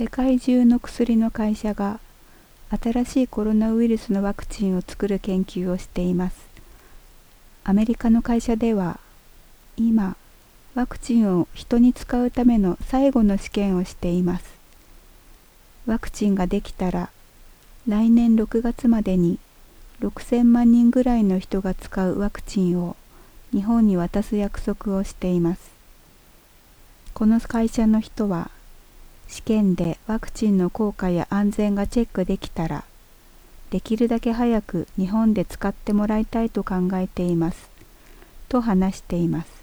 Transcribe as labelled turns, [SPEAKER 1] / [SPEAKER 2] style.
[SPEAKER 1] 世界中の薬の会社が新しいコロナウイルスのワクチンを作る研究をしています。アメリカの会社では今、ワクチンを人に使うための最後の試験をしています。ワクチンができたら来年6月までに6000万人ぐらいの人が使うワクチンを日本に渡す約束をしています。この会社の人は、試験でワクチンの効果や安全がチェックできたら、できるだけ早く日本で使ってもらいたいと考えています、と話しています。